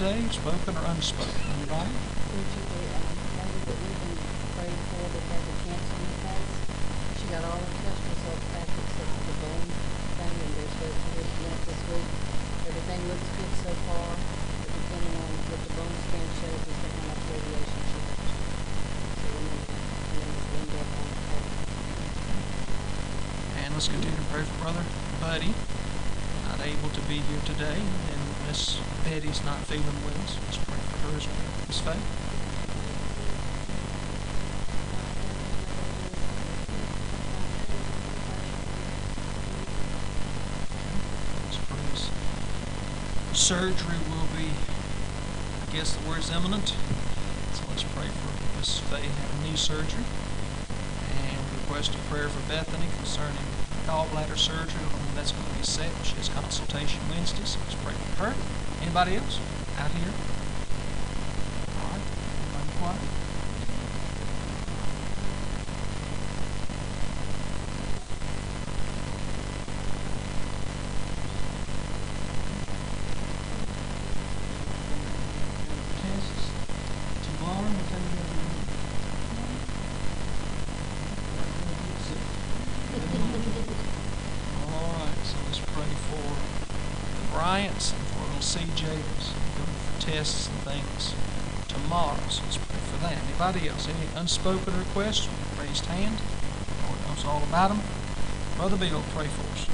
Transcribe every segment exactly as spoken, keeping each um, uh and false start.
today, spoken or unspoken? Anybody? Would you, uh, lady that we've been praying for that had the cancer in the face, she got all her test results back except for the bone thing, and they're supposed to look at this week. Everything looks good so far, but depending on what the bone scan shows is how much radiation she has. So we need to, we need to end up on her. And let's continue to pray for Brother Buddy, not able to be here today, and Miss Betty's not feeling well, so let's pray for her as well. Miss Faye? Let's pray his surgery will be, I guess the word's imminent, so let's pray for Miss Faye having knee surgery, and request a prayer for Bethany concerning gallbladder surgery, when that's going to be set. She has consultation Wednesday, so let's pray for her. Anybody else out here? All right, everybody quiet. Tests. Tomorrow, we'll tell you Alright, so let's pray for the Bryants and for little C J that's going for tests and things tomorrow. So let's pray for that. Anybody else? Any unspoken requests? Raised hand. Lord knows all about them. Brother Bill, pray for us.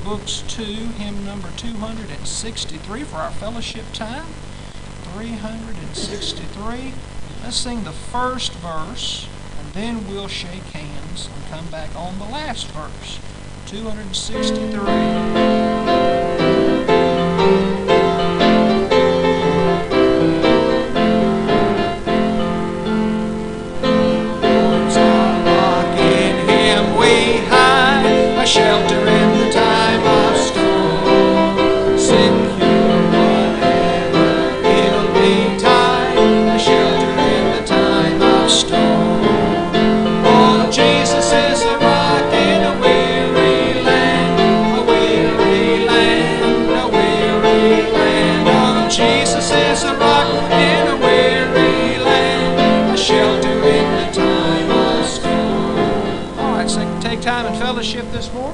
books to hymn number two hundred sixty-three for our fellowship time. three hundred sixty-three. Let's sing the first verse, and then we'll shake hands and come back on the last verse. two hundred sixty-three. Shelter in the time of storm, secure whatever ill betide, a shelter in the time of storm. Oh, Jesus is a rock in a weary land, a weary land, a weary land. Oh, Jesus is a rock in a weary land, a shelter in the time of storm. All right, so take time and fellowship this morning.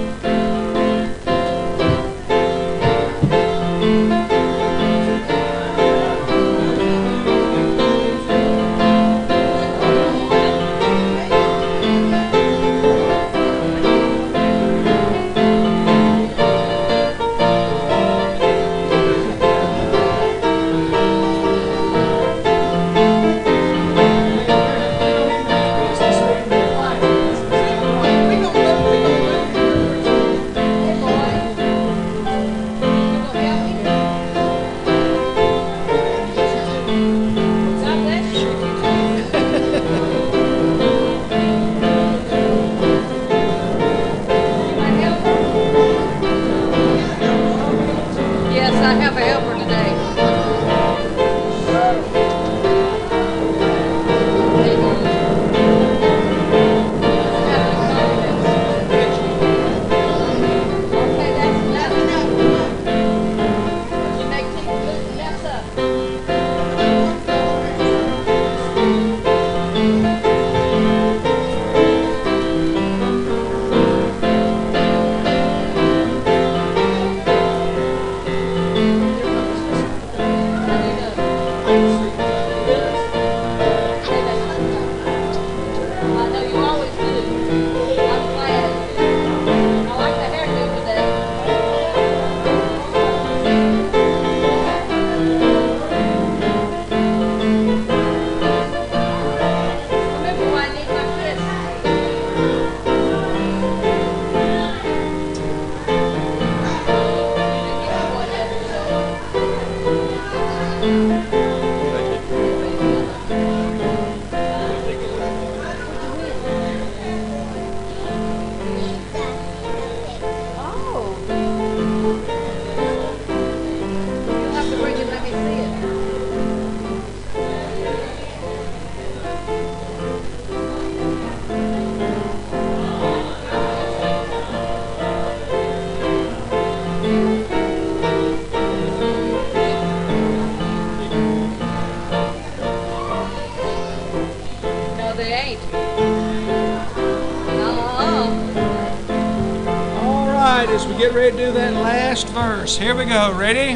As we get ready to do that last verse, here we go. Ready?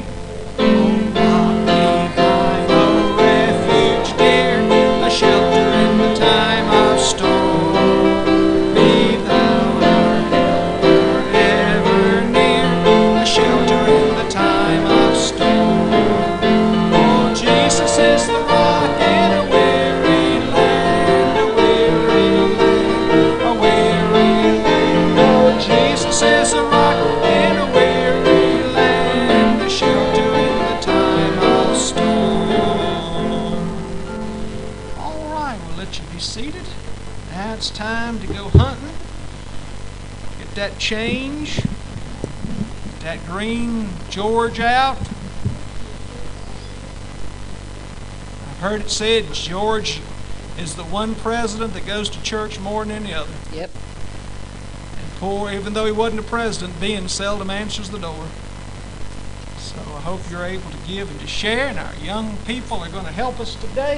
Refuge dear, a shelter in the time of storm. Be thou our helper ever near, a shelter in the time of storm. Oh, Jesus is the rock in a weary land, a weary land, a weary land. Oh, Jesus is a rock. Seated. Now it's time to go hunting. Get that change. Get that green George out. I've heard it said George is the one president that goes to church more than any other. Yep. And poor, even though he wasn't a president, Ben seldom answers the door. So I hope you're able to give and to share, and our young people are going to help us today.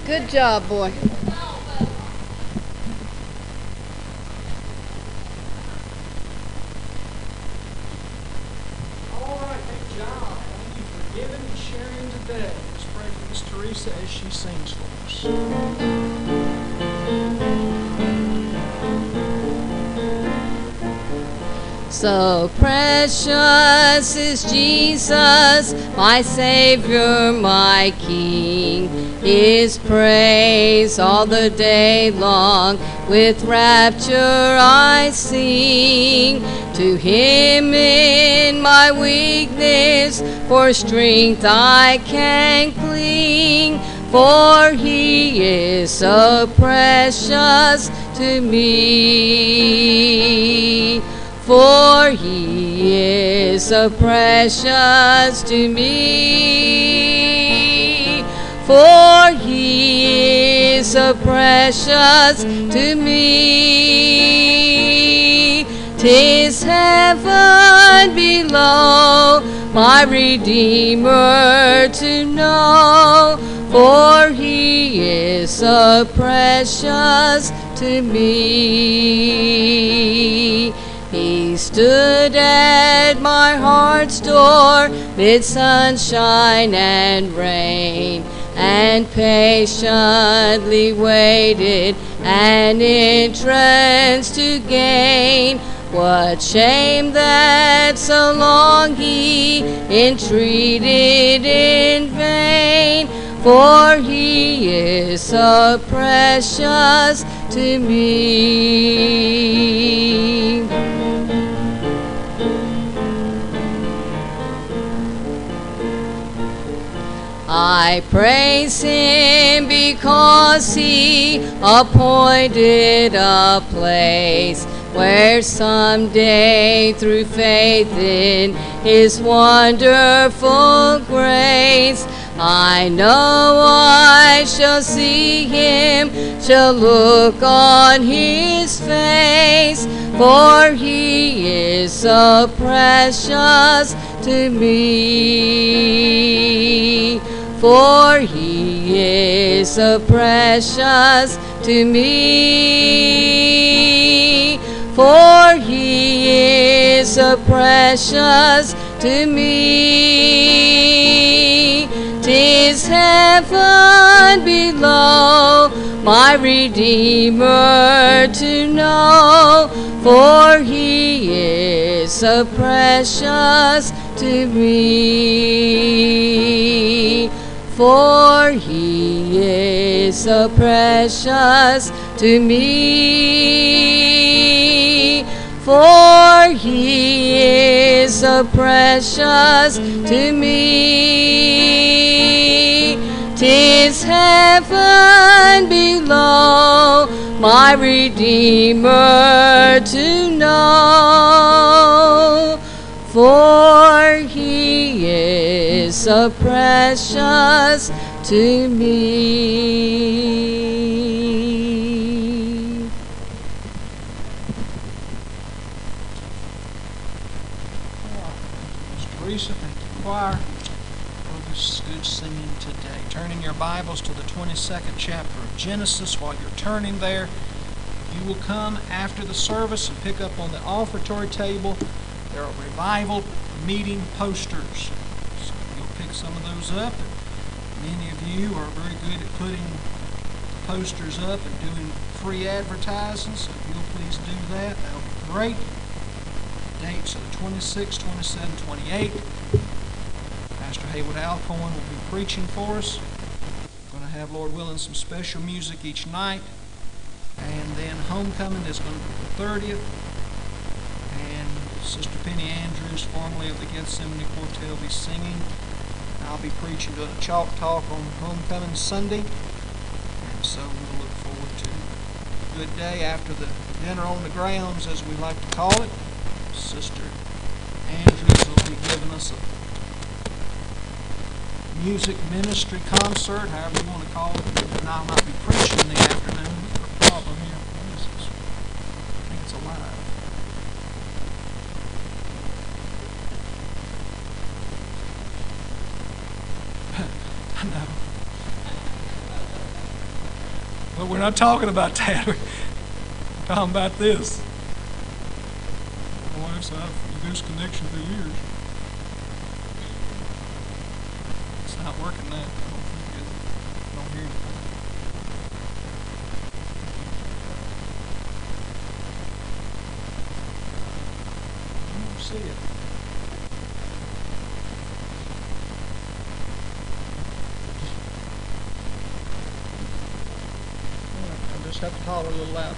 Good job, boy. All right, good job. Thank you for giving and sharing today. Let's pray for Miss Teresa as she sings for us. So precious is Jesus, my Savior, my King. His praise all the day long, with rapture I sing. To Him in my weakness, for strength I can cling. For He is so precious to me. For He is so precious to me. For He is so precious to me. 'Tis heaven below, my Redeemer to know. For He is so precious to me. He stood at my heart's door, mid sunshine and rain, and patiently waited an entrance to gain. What shame that so long He entreated in vain, for He is so precious to me. I praise Him because He appointed a place where someday through faith in His wonderful grace, I know I shall see Him, shall look on His face, for He is so precious to me. For He is so precious to me. For He is so precious to me. 'Tis heaven below, my Redeemer to know. For He is so precious to me. For He is so precious to me. For He is so precious to me. 'Tis heaven below, my Redeemer to know. For He is so precious to me. Miss Teresa, thank you, choir, for this good singing today. Turning your Bibles to the twenty-second chapter of Genesis. While you're turning there, you will come after the service and pick up on the offertory table. There are revival meeting posters. So you'll pick some of those up. Many of you are very good at putting posters up and doing free advertising, so if you'll please do that, that'll be great. Dates are the twenty-sixth, twenty-seventh, twenty-eighth. Pastor Haywood Alcorn will be preaching for us. We're going to have, Lord willing, some special music each night. And then homecoming is going to be the thirtieth. And Sister Penny Andrews, formerly of the Gethsemane Quartet, will be singing. I'll be preaching to a chalk talk on homecoming Sunday. And so we'll look forward to a good day after the dinner on the grounds, as we like to call it. Sister Andrews will be giving us a music ministry concert, however you want to call it. And I'll not be preaching in the afternoon. Is there a problem here? What is this? I think it's alive. I know. But we're not talking about that. We're talking about this. My wife's had a disconnection for years. It's not working now. I don't think it is. I don't hear anything. I don't see it. I just have to holler a little louder.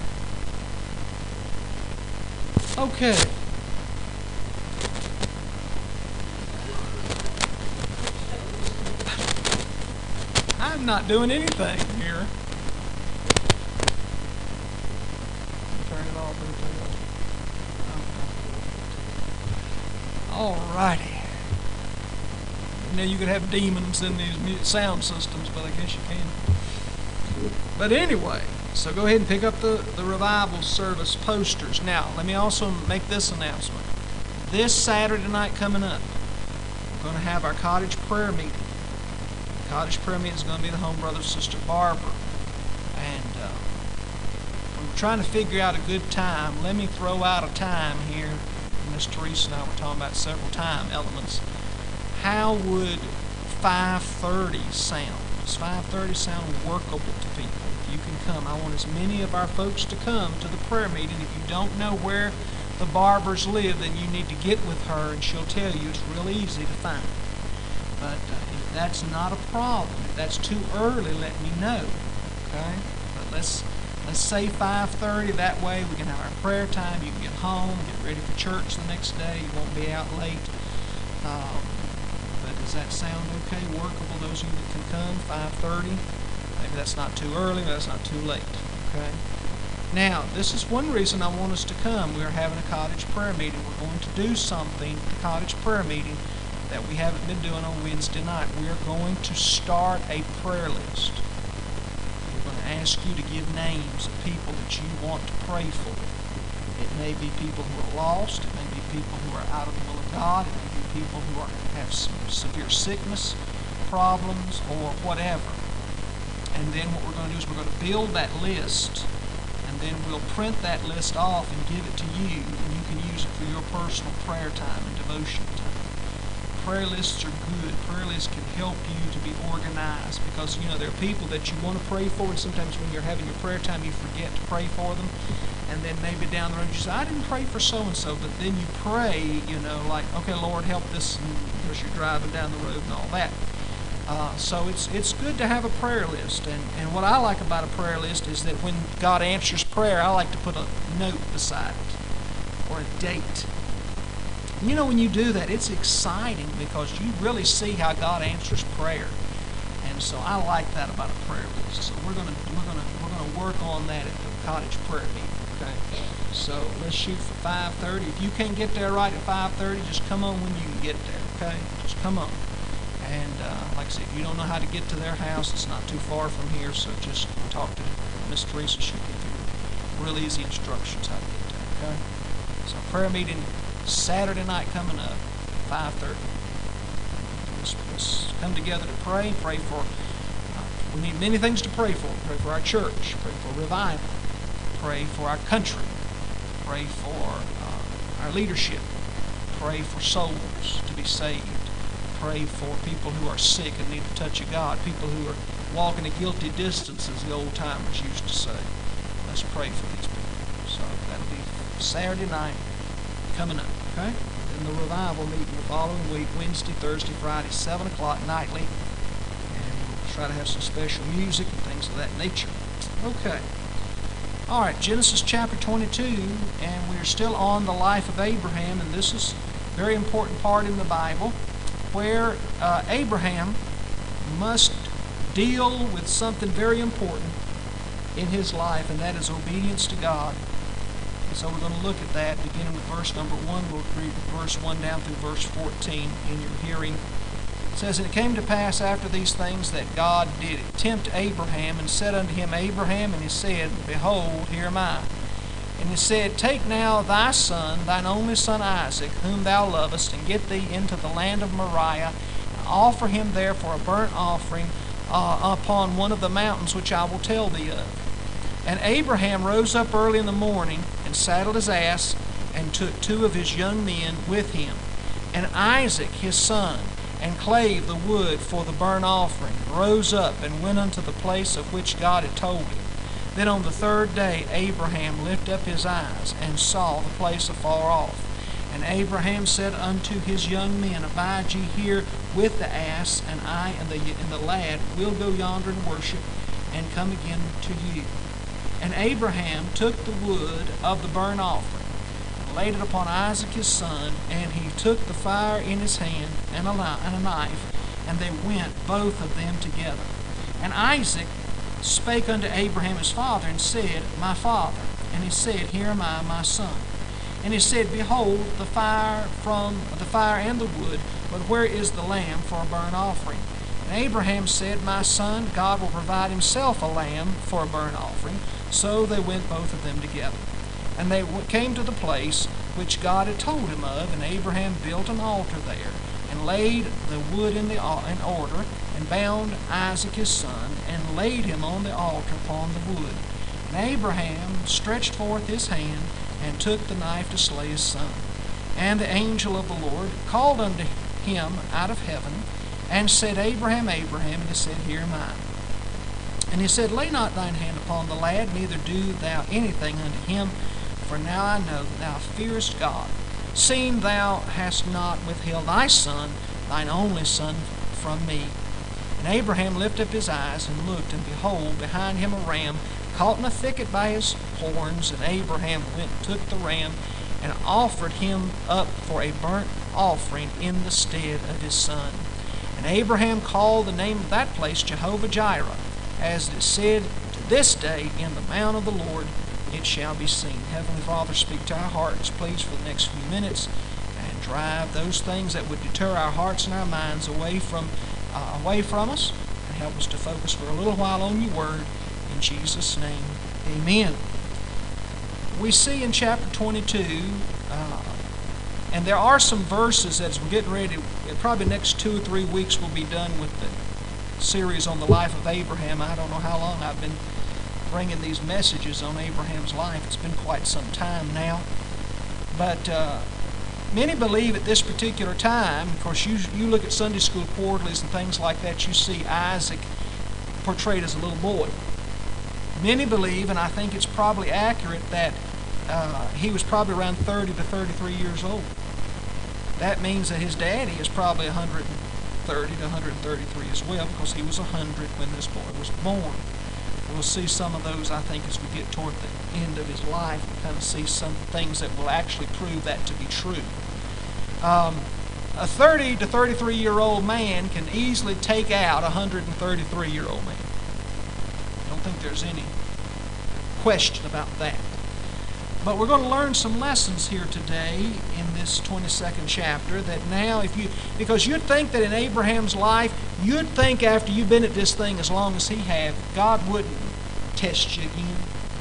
Okay. I'm not doing anything here. Turn it off. Alrighty. You know, you could have demons in these mu- sound systems, but I guess you can. But anyway, so go ahead and pick up the, the revival service posters. Now, let me also make this announcement. This Saturday night coming up, we're going to have our cottage prayer meeting. The cottage prayer meeting is going to be the home brother Sister Barbara. And uh, we're trying to figure out a good time. Let me throw out a time here. Miss Teresa and I were talking about several time elements. How would five thirty sound? Does five thirty sound workable to people? If you can come, I want as many of our folks to come to the prayer meeting. If you don't know where the Barbers live, then you need to get with her and she'll tell you. It's real easy to find. But uh, if that's not a problem, if that's too early, let me know. Okay? But let's let's say five thirty. That way we can have our prayer time. You can get home, get ready for church the next day. You won't be out late. Um, but does that sound okay? Workable? Those of you that can come, five thirty. Maybe that's not too early, but that's not too late. Okay? Now, this is one reason I want us to come. We are having a cottage prayer meeting. We're going to do something at the cottage prayer meeting that we haven't been doing on Wednesday night. We are going to start a prayer list. We're going to ask you to give names of people that you want to pray for. It may be people who are lost. It may be people who are out of the will of God. It may be people who are, have some severe sickness, problems, or whatever. And then what we're going to do is we're going to build that list, and then we'll print that list off and give it to you, and you can use it for your personal prayer time and devotion time. Prayer lists are good. Prayer lists can help you to be organized because, you know, there are people that you want to pray for, and sometimes when you're having your prayer time, you forget to pray for them. And then maybe down the road you say, I didn't pray for so-and-so, but then you pray, you know, like, okay, Lord, help this, because you're driving down the road and all that. Uh, so it's it's good to have a prayer list. And, and what I like about a prayer list is that when God answers prayer, I like to put a note beside it or a date. You know, when you do that, it's exciting because you really see how God answers prayer. And so I like that about a prayer list. So we're gonna we're gonna we're gonna work on that at the cottage prayer meeting. Okay. So let's shoot for five thirty. If you can't get there right at five thirty, just come on when you can get there. Okay. Just come on. And uh, like I said, if you don't know how to get to their house, it's not too far from here. So just talk to Miss Teresa. She'll give you real easy instructions how to get there. Okay. So prayer meeting Saturday night coming up, five thirty. Let's, let's come together to pray. Pray for, uh, we need many things to pray for. Pray for our church. Pray for revival. Pray for our country. Pray for uh, our leadership. Pray for souls to be saved. Pray for people who are sick and need the touch of God. People who are walking a guilty distance, as the old timers used to say. Let's pray for these people. So that'll be Saturday night coming up, okay? And the revival meeting the following week, Wednesday, Thursday, Friday, seven o'clock nightly. And we'll try to have some special music and things of that nature. Okay. All right, Genesis chapter twenty-two, and we're still on the life of Abraham, and this is a very important part in the Bible where uh, Abraham must deal with something very important in his life, and that is obedience to God. So we're going to look at that beginning with verse number one. We'll read verse one down through verse fourteen in your hearing. It says, And it came to pass after these things that God did tempt Abraham, and said unto him, Abraham, and he said, Behold, here am I. And he said, Take now thy son, thine only son Isaac, whom thou lovest, and get thee into the land of Moriah, and offer him there for a burnt offering uh, upon one of the mountains which I will tell thee of. And Abraham rose up early in the morning and saddled his ass and took two of his young men with him, and Isaac his son, and clave the wood for the burnt offering, and rose up and went unto the place of which God had told him. Then on the third day Abraham lifted up his eyes and saw the place afar off. And Abraham said unto his young men, Abide ye here with the ass, and I and the, and the lad will go yonder and worship, and come again to you. And Abraham took the wood of the burnt offering, and laid it upon Isaac his son, and he took the fire in his hand, and a, and a knife, and they went both of them together. And Isaac spake unto Abraham his father, and said, My father. And he said, Here am I, my son. And he said, Behold, the fire from the fire and the wood, but where is the lamb for a burnt offering? And Abraham said, My son, God will provide himself a lamb for a burnt offering. So they went both of them together. And they came to the place which God had told him of, and Abraham built an altar there, and laid the wood in, the, in order, and bound Isaac his son, and laid him on the altar upon the wood. And Abraham stretched forth his hand, and took the knife to slay his son. And the angel of the Lord called unto him out of heaven, and said, Abraham, Abraham. And he said, Here am I. And he said, Lay not thine hand upon the lad, neither do thou anything unto him, for now I know that thou fearest God, seeing thou hast not withheld thy son, thine only son, from me. And Abraham lifted up his eyes and looked, and behold, behind him a ram caught in a thicket by his horns. And Abraham went and took the ram, and offered him up for a burnt offering in the stead of his son. And Abraham called the name of that place Jehovah-Jireh, as it is said, To this day in the mount of the Lord it shall be seen. Heavenly Father, speak to our hearts, please, for the next few minutes, and drive those things that would deter our hearts and our minds away from uh, away from us, and help us to focus for a little while on your word. In Jesus' name, amen. We see in chapter twenty-two, uh, and there are some verses as we're getting ready, probably the next two or three weeks we'll be done with the series on the life of Abraham. I don't know how long I've been bringing these messages on Abraham's life. It's been quite some time now. But uh, many believe at this particular time, of course, you, you look at Sunday school quarterlies and things like that, you see Isaac portrayed as a little boy. Many believe, and I think it's probably accurate, that uh, he was probably around thirty to thirty-three years old. That means that his daddy is probably one hundred thirty to one hundred thirty-three as well, because he was one hundred when this boy was born. We'll see some of those, I think, as we get toward the end of his life. We'll kind of see some things that will actually prove that to be true. Um, a thirty to thirty-three-year-old man can easily take out a one hundred thirty-three-year-old man. I don't think there's any question about that. But we're going to learn some lessons here today in this twenty-second chapter, that now if you, because you'd think that in Abraham's life, you'd think after you've been at this thing as long as he had, God wouldn't test you again.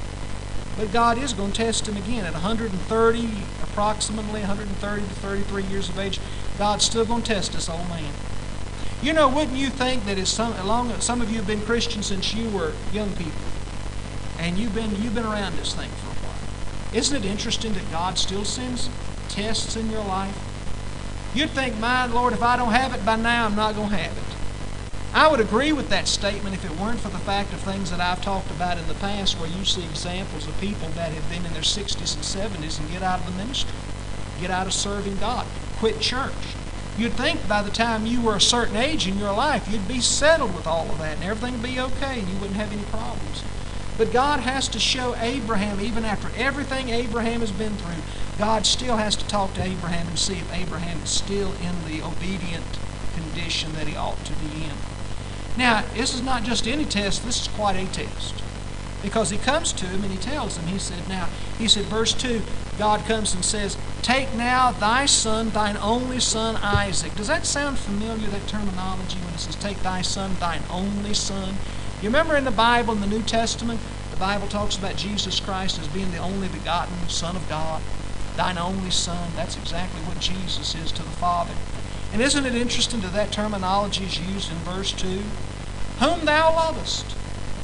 But God is going to test him again. At one hundred thirty, approximately one hundred thirty to thirty-three years of age, God's still going to test this old man. You know, wouldn't you think that as some, along, some of you have been Christians since you were young people, and you've been, you've been around this thing for a while. Isn't it interesting that God still sends tests in your life? You'd think, my Lord, if I don't have it by now, I'm not going to have it. I would agree with that statement if it weren't for the fact of things that I've talked about in the past, where you see examples of people that have been in their sixties and seventies and get out of the ministry, get out of serving God, quit church. You'd think by the time you were a certain age in your life, you'd be settled with all of that and everything would be okay and you wouldn't have any problems. But God has to show Abraham, even after everything Abraham has been through, God still has to talk to Abraham and see if Abraham is still in the obedient condition that he ought to be in. Now, this is not just any test, this is quite a test. Because he comes to him and he tells him, he said, now, he said, verse two, God comes and says, Take now thy son, thine only son, Isaac. Does that sound familiar, that terminology, when it says, Take thy son, thine only son? You remember in the Bible, in the New Testament, the Bible talks about Jesus Christ as being the only begotten Son of God, thine only son. That's exactly what Jesus is to the Father. And isn't it interesting that that terminology is used in verse two? Whom thou lovest.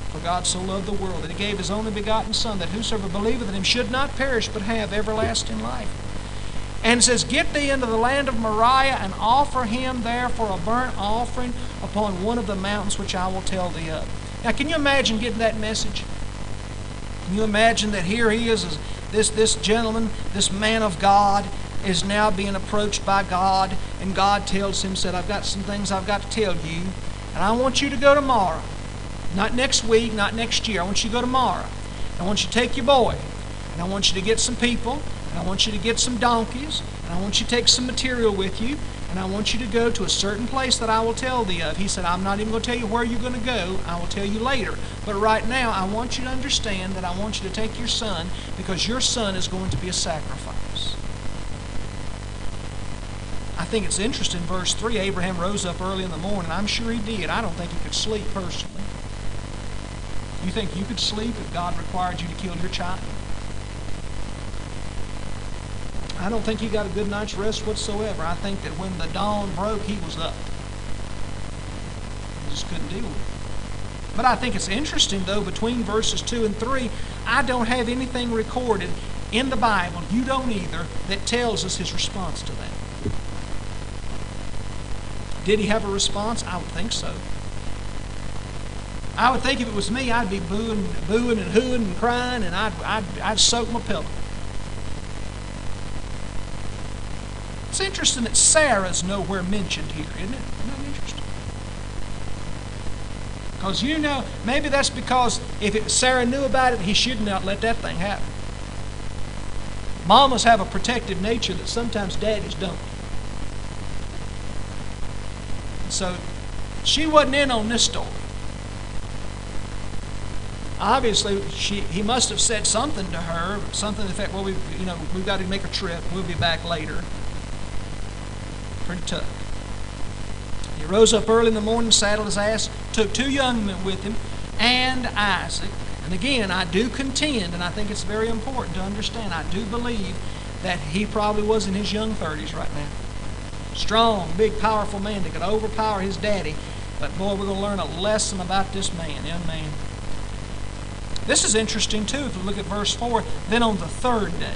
For God so loved the world that He gave His only begotten Son, that whosoever believeth in Him should not perish, but have everlasting life. And it says, Get thee into the land of Moriah, and offer Him there for a burnt offering upon one of the mountains which I will tell thee of. Now, can you imagine getting that message? Can you imagine that here he is, this, this gentleman, this man of God, is now being approached by God, and God tells him, said, I've got some things I've got to tell you, and I want you to go tomorrow. Not next week, not next year. I want you to go tomorrow. I want you to take your boy, and I want you to get some people, and I want you to get some donkeys, and I want you to take some material with you, and I want you to go to a certain place that I will tell thee of. He said, I'm not even going to tell you where you're going to go. I will tell you later. But right now, I want you to understand that I want you to take your son, because your son is going to be a sacrifice. I think it's interesting, verse three, Abraham rose up early in the morning. I'm sure he did. I don't think he could sleep personally. You think you could sleep if God required you to kill your child? I don't think he got a good night's rest whatsoever. I think that when the dawn broke, he was up. He just couldn't deal with it. But I think it's interesting, though, between verses two and three, I don't have anything recorded in the Bible, you don't either, that tells us his response to that. Did he have a response? I would think so. I would think if it was me, I'd be booing, booing and hooing and crying, and I'd, I'd, I'd soak my pillow. It's interesting that Sarah's nowhere mentioned here, isn't it? Isn't that interesting? Because you know, maybe that's because if it, Sarah knew about it, he shouldn't have let that thing happen. Mamas have a protective nature that sometimes daddies don't. So she wasn't in on this story. Obviously, she, he must have said something to her, something to the effect, well, we, you know, we've got to make a trip. We'll be back later. Pretty tough. He rose up early in the morning, saddled his ass, took two young men with him, and Isaac. And again, I do contend, and I think it's very important to understand, I do believe that he probably was in his young thirties right now. Strong, big, powerful man that could overpower his daddy. But boy, we're going to learn a lesson about this man, young man. This is interesting too, if we look at verse four. Then on the third day.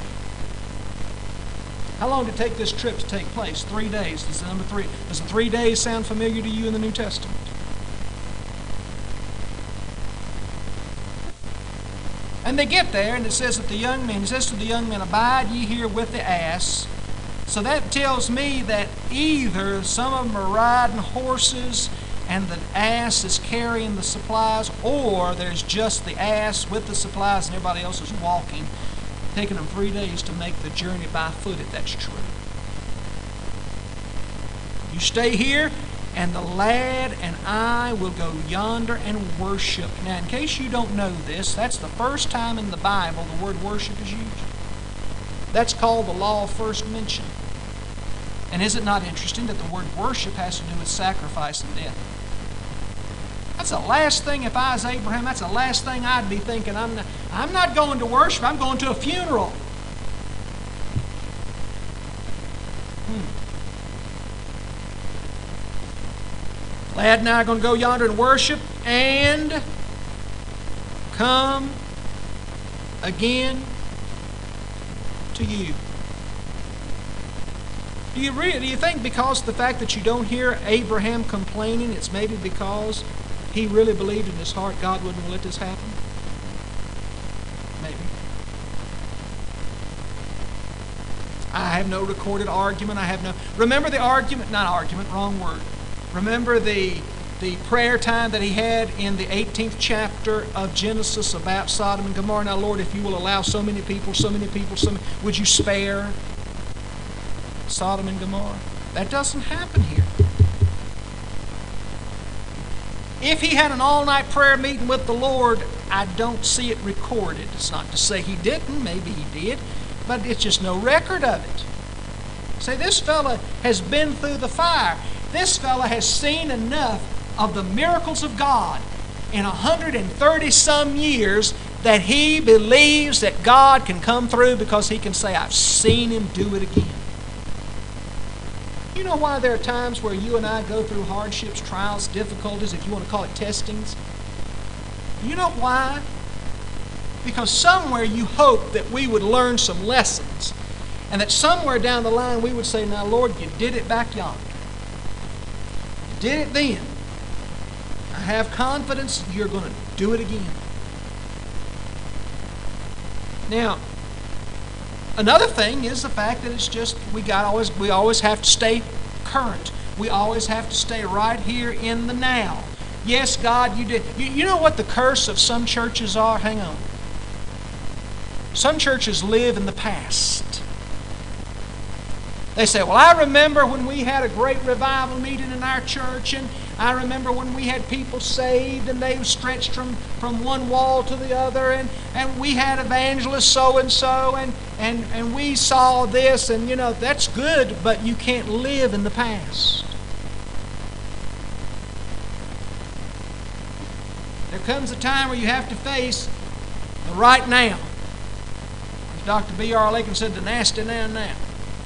How long did it take this trip to take place? Three days. This is number three. Does the three days sound familiar to you in the New Testament? And they get there, and it says that the young men, it says to the young men, Abide ye here with the ass. So that tells me that either some of them are riding horses and the ass is carrying the supplies, or there's just the ass with the supplies and everybody else is walking, taking them three days to make the journey by foot, if that's true. You stay here, and the lad and I will go yonder and worship. Now, in case you don't know this, that's the first time in the Bible the word worship is used. That's called the law of first mention. And is it not interesting that the word worship has to do with sacrifice and death? That's the last thing, if I was Abraham, that's the last thing I'd be thinking. I'm not, I'm not going to worship, I'm going to a funeral. Hmm. Lad and I are going to go yonder and worship and come again to you. Do you, really, do you think because of the fact that you don't hear Abraham complaining, it's maybe because he really believed in his heart God wouldn't let this happen? Maybe. I have no recorded argument. I have no... Remember the argument? Not argument, wrong word. Remember the, the prayer time that he had in the eighteenth chapter of Genesis about Sodom and Gomorrah? Now, Lord, if you will allow so many people, so many people, so many, would you spare Sodom and Gomorrah? That doesn't happen here. If he had an all-night prayer meeting with the Lord, I don't see it recorded. It's not to say he didn't, maybe he did, but it's just no record of it. Say, this fella has been through the fire. This fella has seen enough of the miracles of God in one hundred thirty some years that he believes that God can come through because he can say, I've seen him do it again. You know why there are times where you and I go through hardships, trials, difficulties, if you want to call it testings? You know why? Because somewhere you hope that we would learn some lessons, and that somewhere down the line we would say, now Lord, you did it back yonder. You did it then. I have confidence you're going to do it again. Now, another thing is the fact that it's just we got always we always have to stay current. We always have to stay right here in the now. Yes, God, you did. You, you know what the curse of some churches are? Hang on. Some churches live in the past. They say, well, I remember when we had a great revival meeting in our church, and I remember when we had people saved and they stretched from, from one wall to the other, and, and we had evangelist so-and-so, and, and, and we saw this, and you know, that's good, but you can't live in the past. There comes a time where you have to face the right now. As Doctor B R Lakin said, the nasty now now.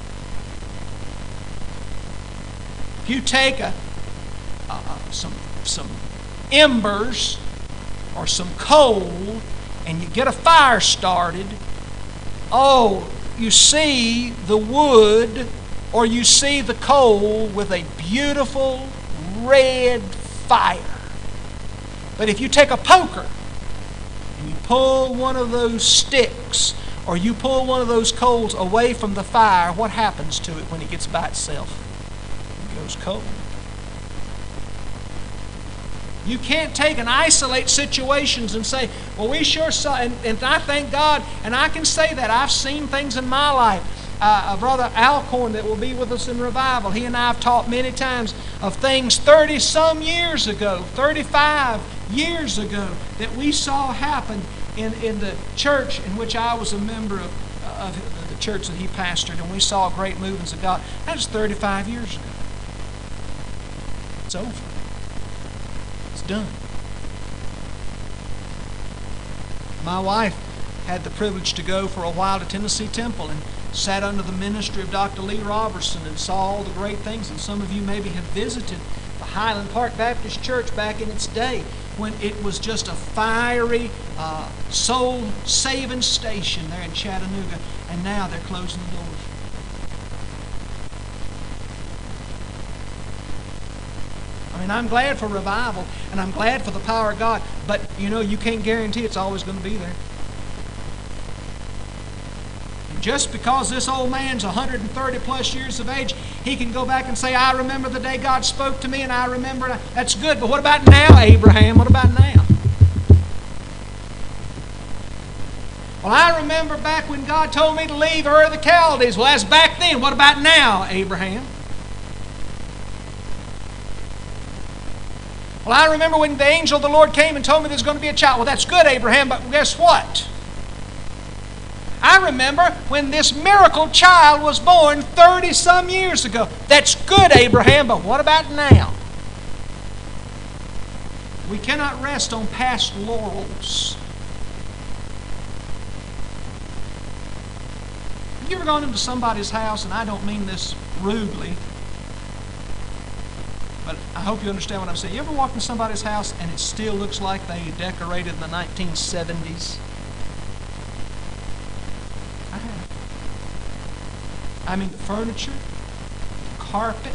If you take a, uh, some, some embers or some coal and you get a fire started, oh, you see the wood or you see the coal with a beautiful red fire. But if you take a poker and you pull one of those sticks or you pull one of those coals away from the fire, what happens to it when it gets by itself? Cold. You can't take and isolate situations and say, well, we sure saw, and, and I thank God, and I can say that. I've seen things in my life. Uh, Brother Alcorn that will be with us in revival, he and I have taught many times of things thirty-some years ago, thirty-five years ago, that we saw happen in, in the church in which I was a member of, of the church that he pastored, and we saw great movements of God. That was thirty-five years ago. It's over. It's done. My wife had the privilege to go for a while to Tennessee Temple and sat under the ministry of Doctor Lee Robertson and saw all the great things. And some of you maybe have visited the Highland Park Baptist Church back in its day when it was just a fiery, uh, soul-saving station there in Chattanooga. And now they're closing the doors. I mean, I'm glad for revival, and I'm glad for the power of God, but, you know, you can't guarantee it's always going to be there. And just because this old man's one hundred thirty plus years of age, he can go back and say, I remember the day God spoke to me, and I remember it. That's good, but what about now, Abraham? What about now? Well, I remember back when God told me to leave Ur of the Chaldees. Well, that's back then. What about now, Abraham? Well, I remember when the angel of the Lord came and told me there's going to be a child. Well, that's good, Abraham, but guess what? I remember when this miracle child was born thirty-some years ago. That's good, Abraham, but what about now? We cannot rest on past laurels. Have you ever gone into somebody's house, and I don't mean this rudely, but I hope you understand what I'm saying. You ever walk in somebody's house and it still looks like they decorated in the nineteen seventies? I have. I mean, the furniture, the carpet.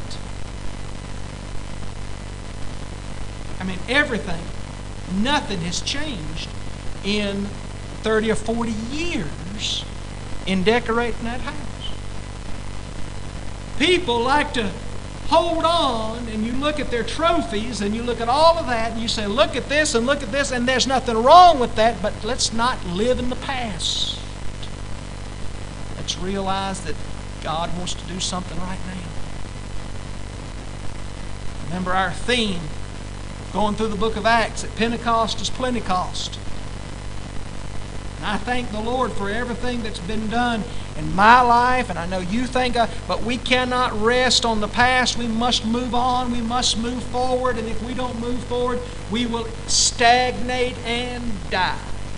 I mean, everything. Nothing has changed in thirty or forty years in decorating that house. People like to hold on, and you look at their trophies and you look at all of that and you say, look at this and look at this, and there's nothing wrong with that, but let's not live in the past. Let's realize that God wants to do something right now. Remember our theme going through the book of Acts, that Pentecost is Plentecost. And I thank the Lord for everything that's been done in my life, and I know you think, uh, but we cannot rest on the past. We must move on. We must move forward, and if we don't move forward, we will stagnate and die.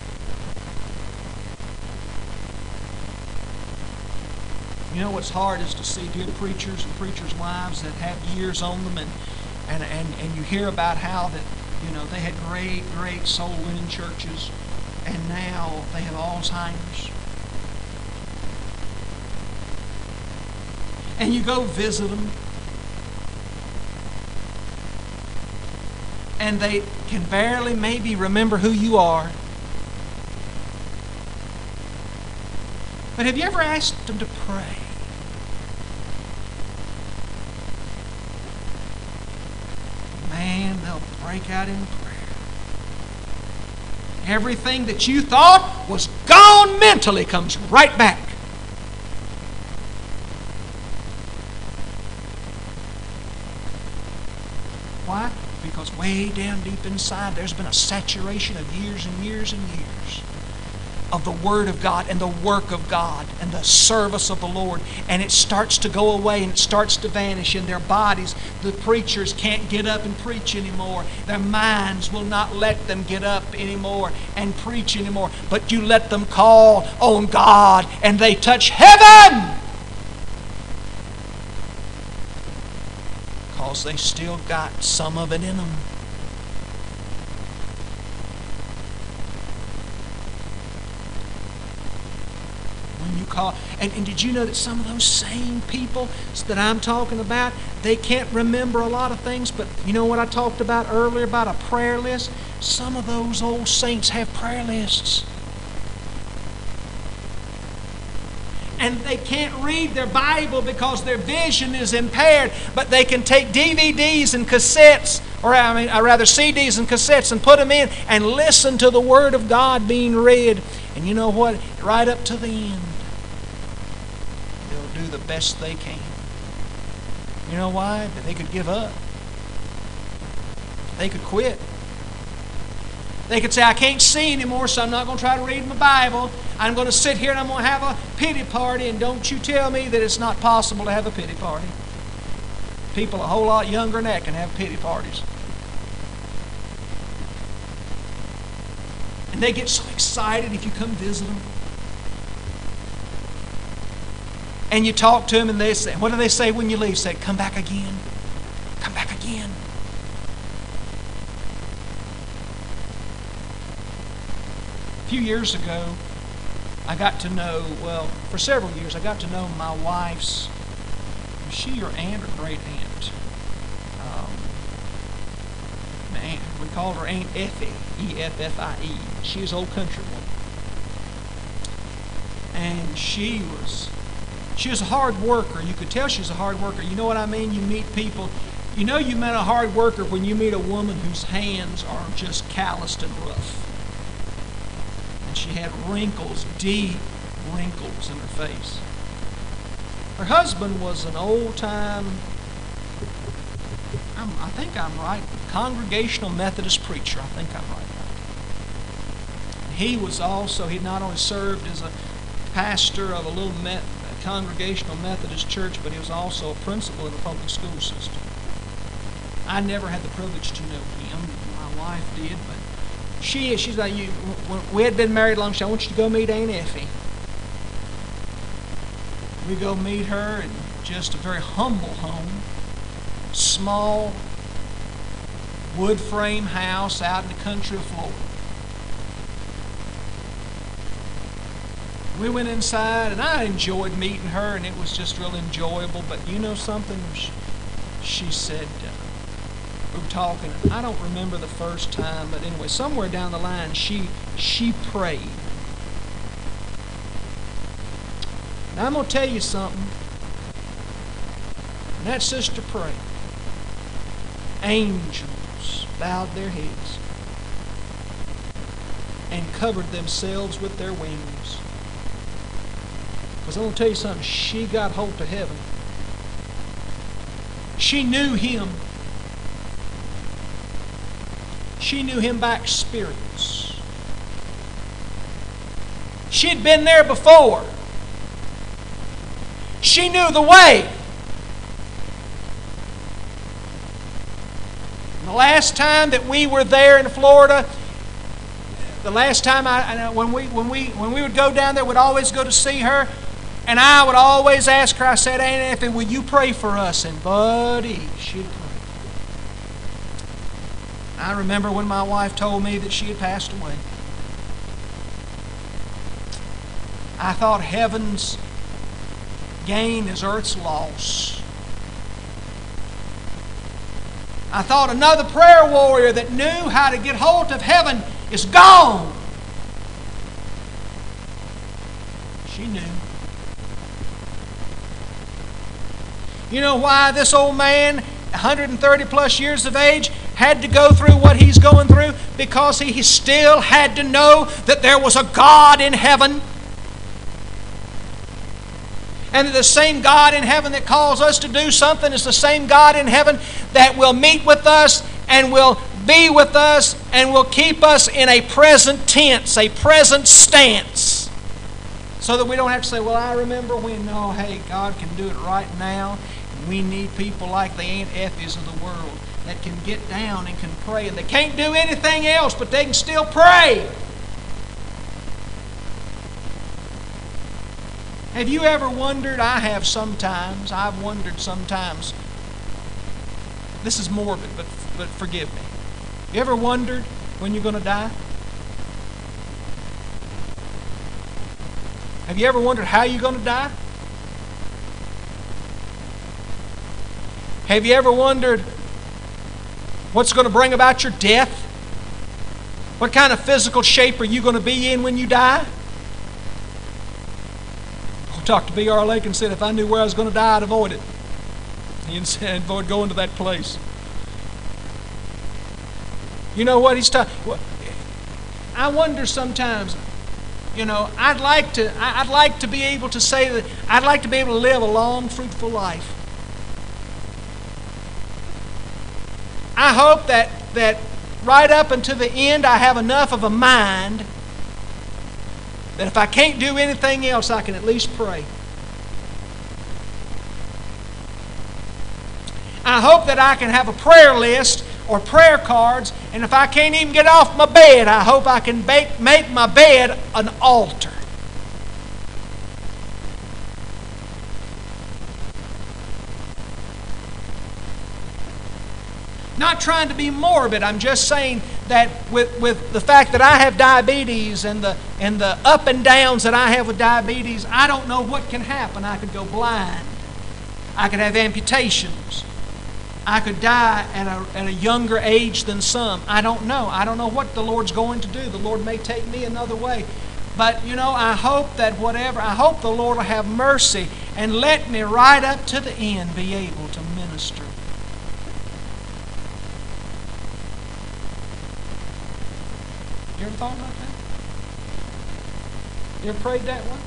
You know what's hard is to see good preachers and preachers' wives that have years on them, and, and, and, and you hear about how that You know, they had great, great soul-winning churches, and now they have Alzheimer's. And you go visit them, and they can barely maybe remember who you are. But have you ever asked them to pray? Man, they'll break out in prayer. Everything that you thought was gone mentally comes right back. Why? Because way down deep inside there's been a saturation of years and years and years of the Word of God and the work of God and the service of the Lord. And it starts to go away and it starts to vanish in their bodies. The preachers can't get up and preach anymore. Their minds will not let them get up anymore and preach anymore. But you let them call on God and they touch heaven. Because they still got some of it in them. When you call, and, and did you know that some of those same people that I'm talking about, they can't remember a lot of things, but you know what I talked about earlier about a prayer list? Some of those old saints have prayer lists. And they can't read their Bible because their vision is impaired, but they can take D V Ds and cassettes, or I mean, or rather C Ds and cassettes, and put them in and listen to the Word of God being read. And you know what? Right up to the end, they'll do the best they can. You know why? But they could give up. They could quit. They could say, I can't see anymore, so I'm not going to try to read my Bible. I'm going to sit here and I'm going to have a pity party, and don't you tell me that it's not possible to have a pity party. People a whole lot younger than that can have pity parties. And they get so excited if you come visit them. And you talk to them and they say, what do they say when you leave? Say, come back again. Come back again. A few years ago, I got to know, well, for several years, I got to know my wife's, was she your aunt or great aunt? Um, man, we called her Aunt Effie, E F F I E. She was old country woman. And she was, she was a hard worker. You could tell she was a hard worker. You know what I mean? You meet people, you know you met a hard worker when you meet a woman whose hands are just calloused and rough. She had wrinkles, deep wrinkles in her face. Her husband was an old-time, I'm, I think I'm right, Congregational Methodist preacher. I think I'm right. He was also, he not only served as a pastor of a little Met, a Congregational Methodist church, but he was also a principal in the public school system. I never had the privilege to know him. My wife did, but She is. She's like, you, we had been married long. She said, I want you to go meet Aunt Effie. We go meet her in just a very humble home. Small wood frame house out in the country of Florida. We went inside and I enjoyed meeting her and it was just real enjoyable. But you know something? She, she said, uh, we were talking, I don't remember the first time, but anyway, somewhere down the line, she she prayed. Now, I'm going to tell you something. When that sister prayed, angels bowed their heads and covered themselves with their wings. Because I'm going to tell you something, she got hold of heaven. She knew him. She knew him by experience. She'd been there before. She knew the way. The last time that we were there in Florida, the last time I, when we when we when we would go down there, we'd always go to see her, and I would always ask her. I said, Aunt Effie, will you pray for us? And buddy, she'd pray. I remember when my wife told me that she had passed away. I thought heaven's gain is earth's loss. I thought another prayer warrior that knew how to get hold of heaven is gone. She knew. You know why this old man, one hundred thirty plus years of age, had to go through what he's going through? Because he still had to know that there was a God in heaven. And that the same God in heaven that calls us to do something is the same God in heaven that will meet with us and will be with us and will keep us in a present tense, a present stance. So that we don't have to say, well, I remember when. No, hey, God can do it right now. And we need people like the Aunt Effies of the world that can get down and can pray. And they can't do anything else, but they can still pray. Have you ever wondered? I have sometimes. I've wondered sometimes. This is morbid, but, but forgive me. You ever wondered when you're going to die? Have you ever wondered how you're going to die? Have you ever wondered what's going to bring about your death? What kind of physical shape are you going to be in when you die? I talked to B R Lake and said if I knew where I was going to die, I'd avoid it. He said, avoid going to that place. You know what he's talking? I wonder sometimes. You know, I'd like to. I'd like to be able to say that. I'd like to be able to live a long, fruitful life. I hope that that right up until the end, I have enough of a mind that if I can't do anything else, I can at least pray. I hope that I can have a prayer list or prayer cards, and if I can't even get off my bed, I hope I can make, make my bed an altar. Not trying to be morbid, I'm just saying that with, with the fact that I have diabetes and the, and the up and downs that I have with diabetes, I don't know what can happen. I could go blind. I could have amputations. I could die at a, at a younger age than some. I don't know. I don't know what the Lord's going to do. The Lord may take me another way. But, you know, I hope that whatever, I hope the Lord will have mercy and let me right up to the end be able to minister. You ever thought about that? You ever prayed that one?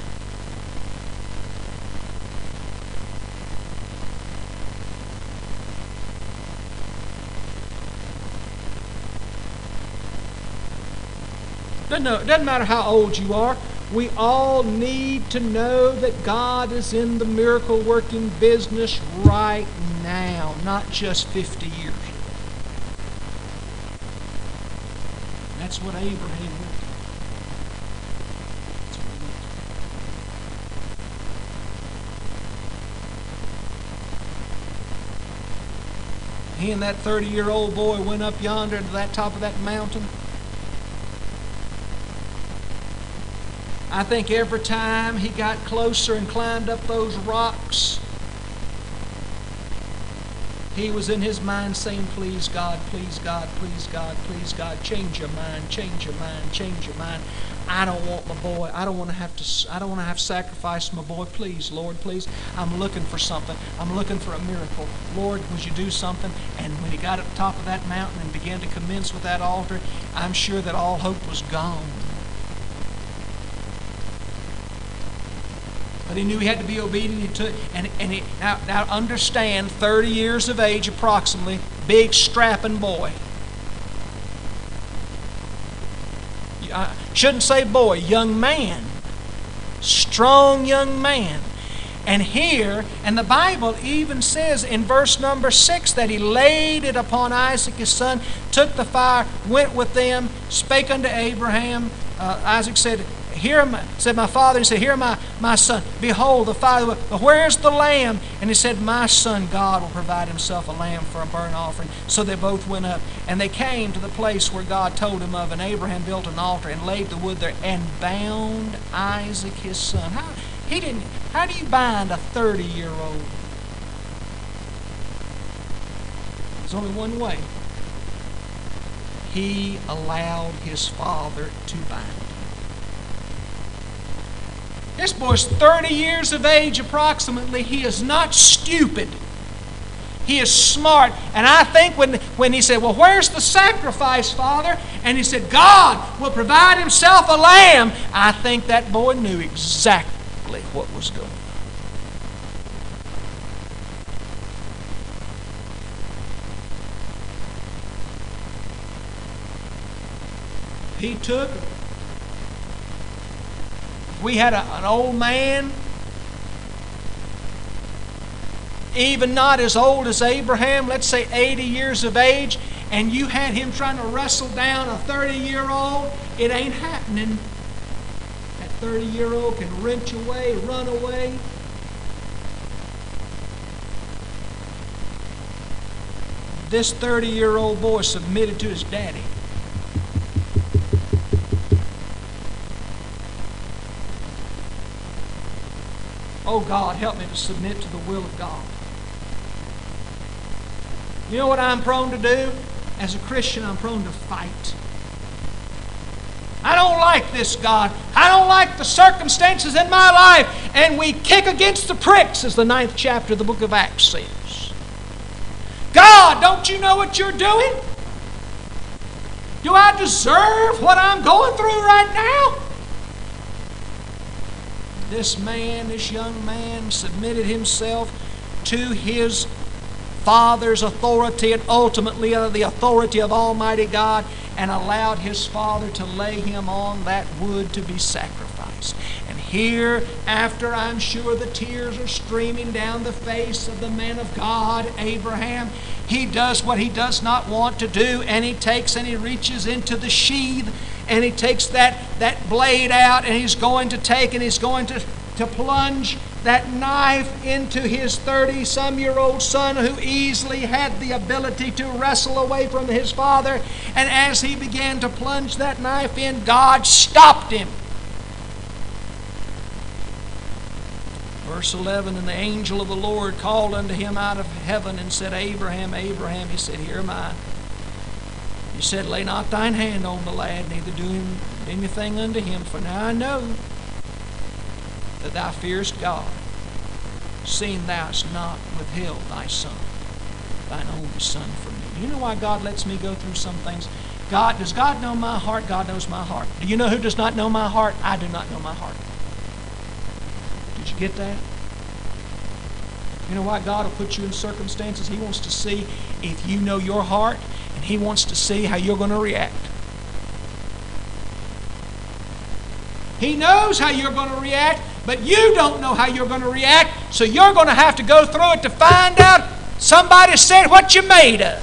Doesn't, know, doesn't matter how old you are. We all need to know that God is in the miracle working business right now, not just fifty years ago. That's what Abraham went through. That's what he went through. He and that thirty-year-old boy went up yonder to that top of that mountain. I think every time he got closer and climbed up those rocks, he was in his mind saying, please God, please God, please God, please God, change your mind, change your mind, change your mind. I don't want my boy, I don't want to have to, I don't want to have to sacrifice my boy. Please, Lord, please. I'm looking for something. I'm looking for a miracle. Lord, would you do something? And when he got at the top of that mountain and began to commence with that altar, I'm sure that all hope was gone. But he knew he had to be obedient. He took, and and he, now now understand, thirty years of age approximately, big strapping boy. I shouldn't say boy, young man, strong young man. And here, and the Bible even says in verse number six that he laid it upon Isaac his son, took the fire, went with them, spake unto Abraham. Uh, Isaac said, here am I, said my father, he said, here my, my son. Behold, the father, but where's the lamb? And he said, my son, God will provide himself a lamb for a burnt offering. So they both went up. And they came to the place where God told him of. And Abraham built an altar and laid the wood there and bound Isaac his son. How, he didn't, how do you bind a thirty-year-old? There's only one way. He allowed his father to bind him. This boy's thirty years of age approximately. He is not stupid. He is smart. And I think when, when he said, well, where's the sacrifice, Father? And he said, God will provide himself a lamb. I think that boy knew exactly what was going on. He took, we had a, an old man, even not as old as Abraham, let's say eighty years of age, and you had him trying to wrestle down a thirty-year-old, it ain't happening. That thirty-year-old can wrench away, run away. This thirty-year-old boy submitted to his daddy. Oh, God, help me to submit to the will of God. You know what I'm prone to do? As a Christian, I'm prone to fight. I don't like this, God. I don't like the circumstances in my life. And we kick against the pricks, as the ninth chapter of the book of Acts says. God, don't you know what you're doing? Do I deserve what I'm going through right now? This man, this young man, submitted himself to his father's authority and ultimately under the authority of Almighty God, and allowed his father to lay him on that wood to be sacrificed. And here, after I'm sure the tears are streaming down the face of the man of God, Abraham, he does what he does not want to do, and he takes and he reaches into the sheath, and he takes that, that blade out, and he's going to take and he's going to, to plunge that knife into his thirty-some-year-old son, who easily had the ability to wrestle away from his father. And as he began to plunge that knife in, God stopped him. Verse eleven, and the angel of the Lord called unto him out of heaven and said, Abraham, Abraham. He said, here am I. He said, lay not thine hand on the lad, neither do him anything unto him. For now I know that thou fearest God, seeing thou hast not withheld thy son, thine only son, from me. You know why God lets me go through some things? God, does God know my heart? God knows my heart. Do you know who does not know my heart? I do not know my heart. Did you get that? You know why God will put you in circumstances? He wants to see if you know your heart, and He wants to see how you're going to react. He knows how you're going to react, but you don't know how you're going to react, so you're going to have to go through it to find out. Somebody said what you're made of.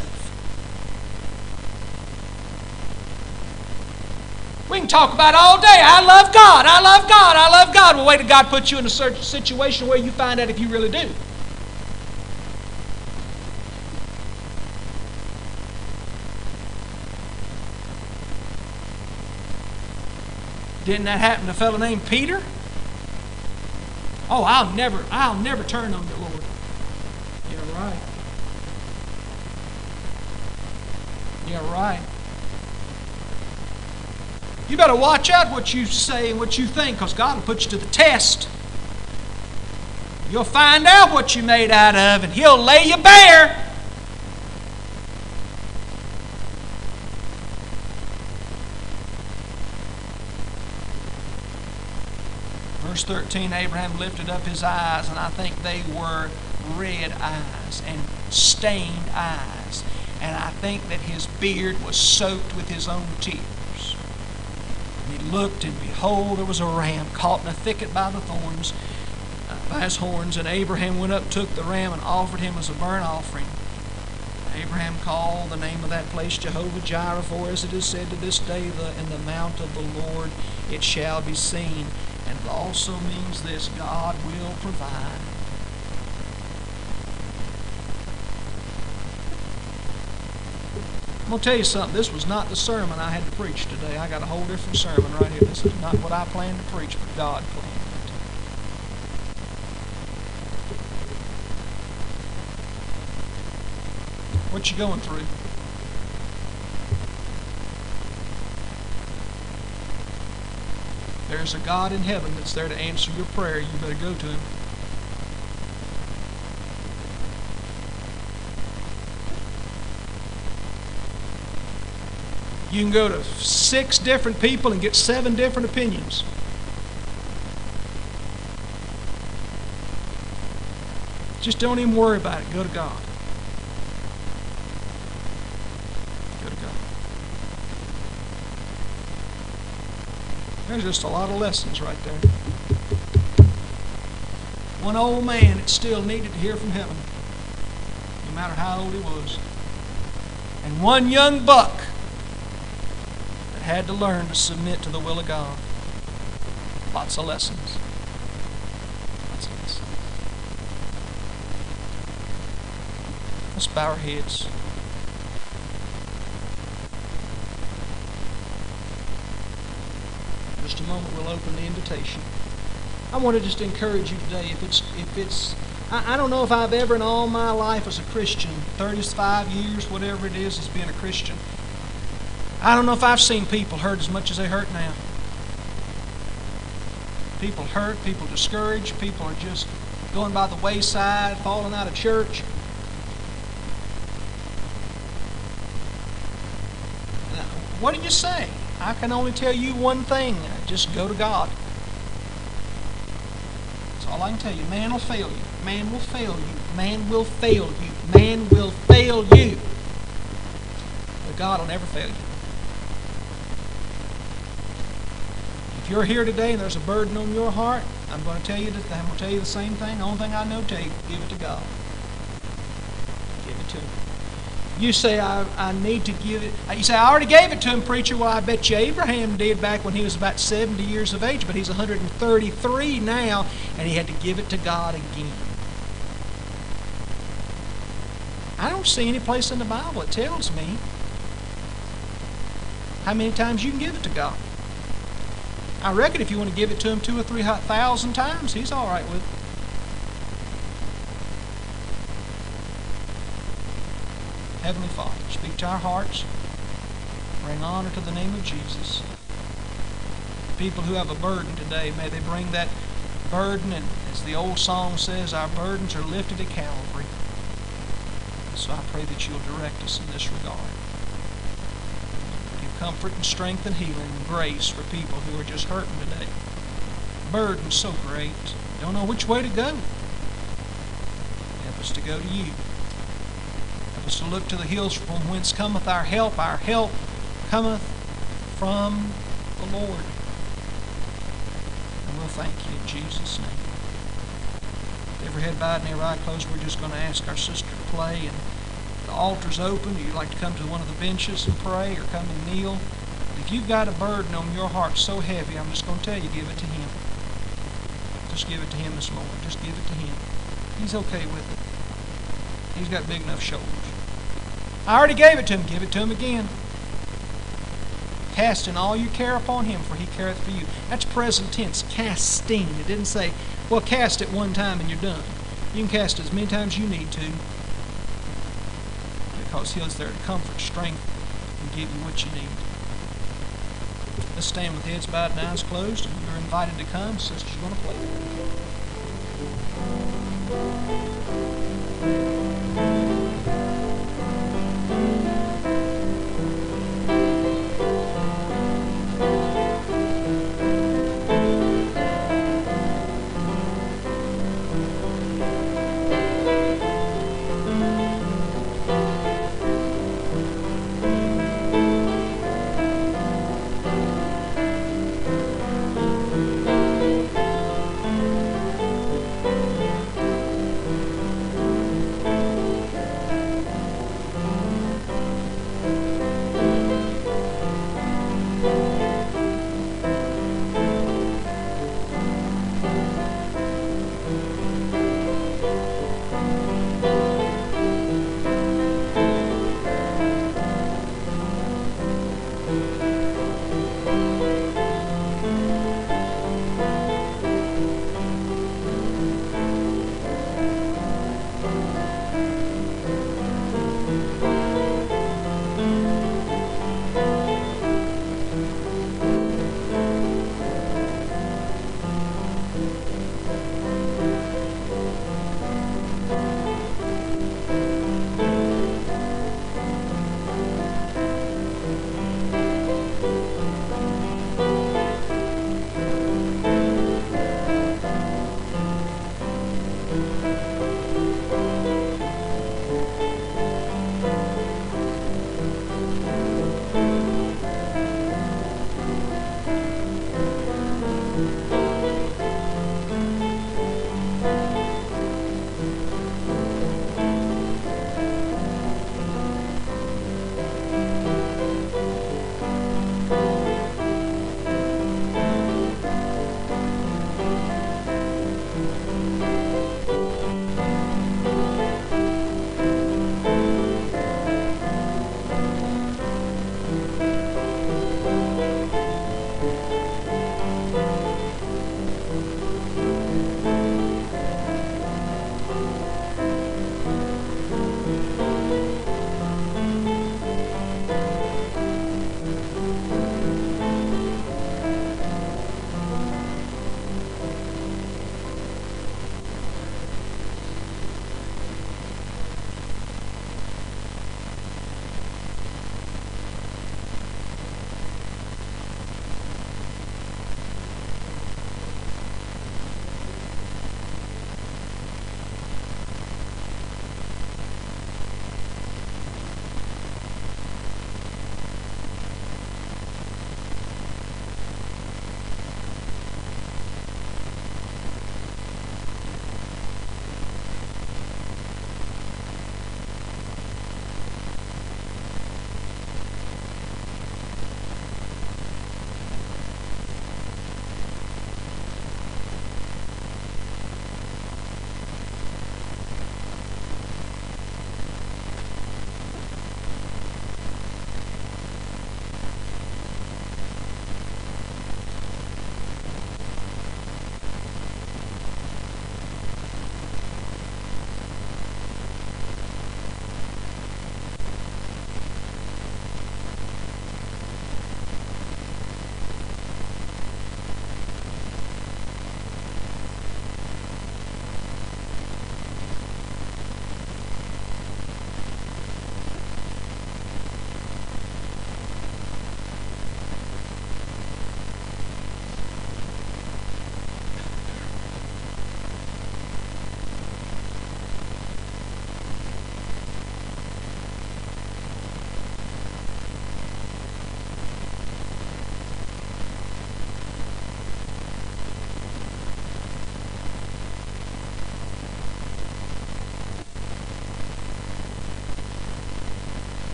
We can talk about it all day. I love God, I love God, I love God. Well, wait till God puts you in a certain situation where you find out if you really do. Didn't that happen to a fellow named Peter? Oh, I'll never, I'll never turn on the Lord. Yeah, right. Yeah, right. You better watch out what you say and what you think, because God will put you to the test. You'll find out what you're made out of, and He'll lay you bare. Verse thirteen, Abraham lifted up his eyes, and I think they were red eyes and stained eyes. And I think that his beard was soaked with his own tears. And he looked, and behold, there was a ram caught in a thicket by the thorns, uh, by his horns. And Abraham went up, took the ram, and offered him as a burnt offering. Abraham called the name of that place Jehovah Jireh, for as it is said to this day, the, in the mount of the Lord it shall be seen. And it also means this: God will provide. I'm going to tell you something. This was not the sermon I had to preach today. I got a whole different sermon right here. This is not what I planned to preach, but God planned it. What you going through? There's a God in heaven that's there to answer your prayer. You better go to Him. You can go to six different people and get seven different opinions. Just don't even worry about it. Go to God. Go to God. There's just a lot of lessons right there. One old man that still needed to hear from heaven, no matter how old he was. And one young buck had to learn to submit to the will of God. Lots of lessons. Lots of lessons. Let's bow our heads. In just a moment we'll open the invitation. I want to just encourage you today, if it's if it's I, I don't know if I've ever in all my life as a Christian, thirty-five years, whatever it is as being a Christian, I don't know if I've seen people hurt as much as they hurt now. People hurt, people discouraged, people are just going by the wayside, falling out of church. Now, what do you say? I can only tell you one thing. Just go to God. That's all I can tell you. Man will fail you. Man will fail you. Man will fail you. Man will fail you. But God will never fail you. If you're here today and there's a burden on your heart, I'm going to tell you that I'm going to tell you the same thing. The only thing I know to tell you, give it to God. Give it to Him. You say, I, I need to give it. You say, I already gave it to Him, preacher. Well, I bet you Abraham did back when he was about seventy years of age, but he's one hundred thirty-three now, and he had to give it to God again. I don't see any place in the Bible that tells me how many times you can give it to God. I reckon if you want to give it to Him two or three thousand times, He's all right with it. Heavenly Father, speak to our hearts. Bring honor to the name of Jesus. People who have a burden today, may they bring that burden, and as the old song says, our burdens are lifted at Calvary. So I pray that You'll direct us in this regard. Comfort and strength and healing and grace for people who are just hurting today. Burden so great. Don't know which way to go. Help us to go to You. Help us to look to the hills from whence cometh our help. Our help cometh from the Lord. And we'll thank You in Jesus' name. With every head bowed and every eye closed, we're just going to ask our sister to play, and the altar's open. You'd like to come to one of the benches and pray, or come and kneel. If you've got a burden on your heart so heavy, I'm just going to tell you, give it to Him. Just give it to Him this morning. Just give it to Him. He's okay with it. He's got big enough shoulders. I already gave it to Him. Give it to Him again. Casting all your care upon Him, for He careth for you. That's present tense, casting. It didn't say, well, cast it one time and you're done. You can cast it as many times as you need to, because He's there to comfort, strength, and give you what you need. Let's stand with heads bowed and eyes closed, and you're invited to come. Sister's going to play.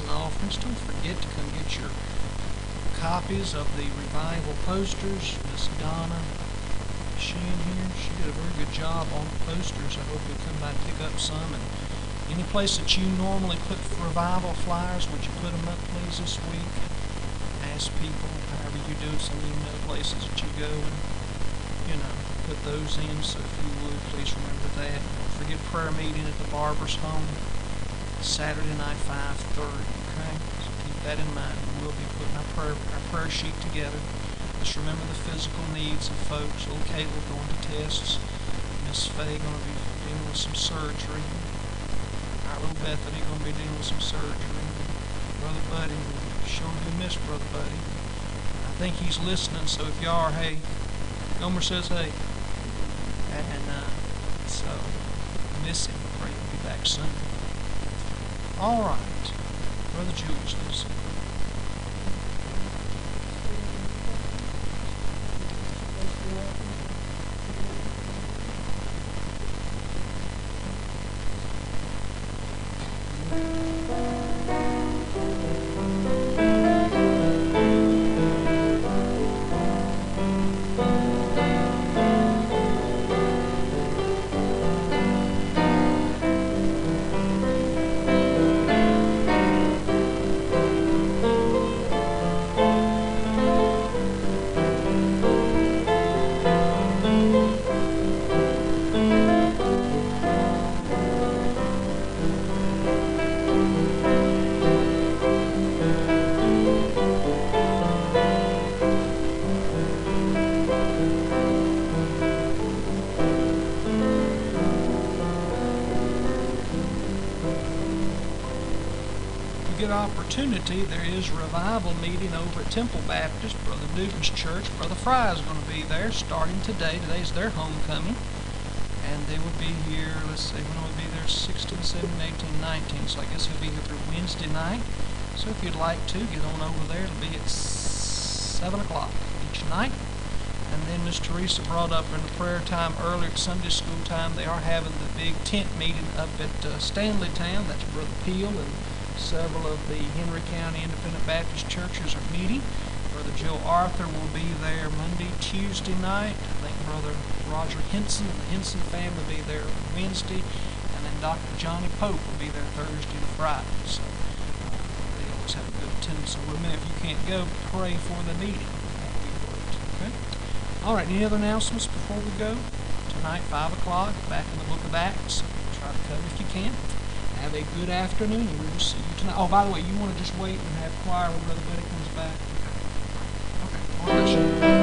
and offerings. Don't forget to come get your copies of the revival posters. Miss Donna Sheen here, she did a very good job on the posters. I hope you'll come by and pick up some. And any place that you normally put revival flyers, would you put them up, please, this week? Ask people, however you do it. Some of you know places that you go and, you know, put those in. So if you would, please remember that. Don't forget prayer meeting at the Barber's home, Saturday night, five thirty. Okay, so keep that in mind. We'll be putting our prayer our prayer sheet together. Just remember the physical needs of folks. Little Caleb going to tests. Miss Faye going to be dealing with some surgery. Our little Bethany going to be dealing with some surgery. Brother Buddy, we sure do miss Brother Buddy. I think he's listening, so if you are, hey, Gomer says hey. And uh, so, miss him. Pray he'll be back soon. All right. Brother Julius, listen. Good opportunity. There is a revival meeting over at Temple Baptist, Brother Newton's church. Brother Fry is going to be there starting today. Today's their homecoming. And they will be here, let's see, when will be there? sixteen, seventeen, eighteen, nineteen. So I guess he'll be here through Wednesday night. So if you'd like to, get on over there. It'll be at seven o'clock each night. And then Miss Teresa brought up in the prayer time earlier at Sunday school time, they are having the big tent meeting up at uh, Stanleytown. That's Brother Peel and several of the Henry County Independent Baptist churches are meeting. Brother Joe Arthur will be there Monday, Tuesday night. I think Brother Roger Henson and the Henson family will be there Wednesday. And then Doctor Johnny Pope will be there Thursday and Friday. So uh, they always have a good attendance. So remember, if you can't go, pray for the meeting. That would be great. Okay? All right, any other announcements before we go? Tonight, five o'clock, back in the book of Acts. Try to cover if you can. Have a good afternoon. We will see you tonight. Oh, by the way, you want to just wait and have choir when Brother Buddy comes back? Okay. Okay. God bless you.